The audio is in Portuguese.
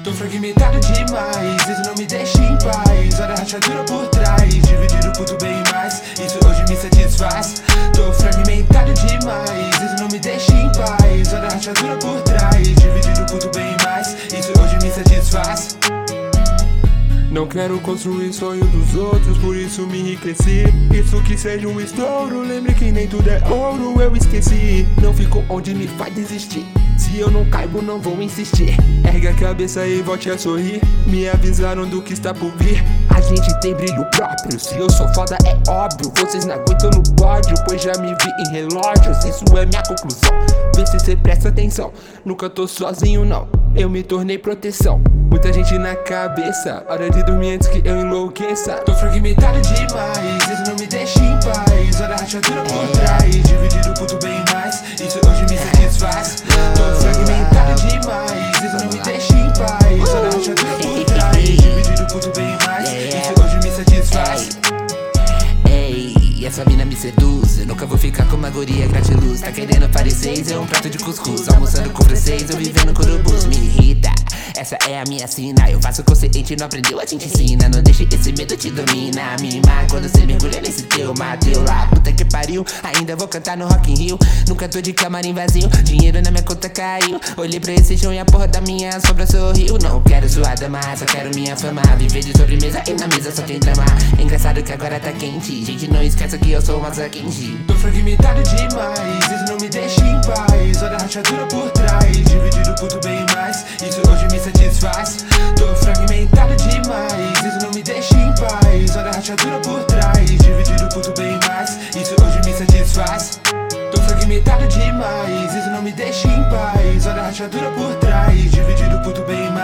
Tô fragmentado demais, isso não me deixa em paz. Olha a rachadura por trás, dividido por tudo bem mais. Isso hoje me satisfaz. Tô fragmentado demais, isso não me deixa em paz. Olha a rachadura por trás, dividido por tudo bem mais. Isso hoje me satisfaz. Não quero construir sonho dos outros, por isso me enriqueci. Isso que seja um estouro, lembre que nem tudo é ouro, eu esqueci. Não fico onde me faz desistir. Se eu não caibo, não vou insistir. Ergue a cabeça e volte a sorrir. Me avisaram do que está por vir. A gente tem brilho próprio. Se eu sou foda é óbvio. Vocês não aguentam no pódio, pois já me vi em relógios. Isso é minha conclusão. Vê se cê presta atenção. Nunca tô sozinho não, eu me tornei proteção. Muita gente na cabeça, hora de dormir antes que eu enlouqueça. Tô fragmentado demais, isso não me deixa em paz. Olha a rachadura por trás, dividido por tudo bem mais. Isso hoje me satisfaz. Tô fragmentado demais, isso não me deixa em paz. Olha a rachadura por trás, dividido por tudo bem mais. Isso hoje me satisfaz. Ei, essa mina me seduz. Eu nunca vou ficar com uma guria gratiluz. Tá querendo parecer, é um prato de cuscuz. Almoçando com francês, eu vivendo com urubus. Me irrita, essa é a minha sina. Eu faço consciente, não aprendeu, a gente ensina. Não deixe esse medo te domina. Me mar quando cê mergulha nesse teu mateu lá. Puta que pariu, ainda vou cantar no Rock in Rio. Nunca tô de camarim vazio, dinheiro na minha conta caiu. Olhei pra esse chão e a porra da minha sombra sorriu. Não quero suada, mas só quero minha fama. Viver de sobremesa e na mesa só tem drama. É engraçado que agora tá quente, gente, não esqueça que eu sou uma Quente. Tô fragmentado demais, isso não me deixa em paz. Olha a rachadura por trás, dividido por tudo bem mais. Isso hoje me satisfaz. Tô fragmentado demais, isso não me deixa em paz. Olha a rachadura por trás, dividido por tudo bem mais. Isso hoje me satisfaz. Tô fragmentado demais, isso não me deixa em paz. Olha a rachadura por trás, dividido por tudo bem mais.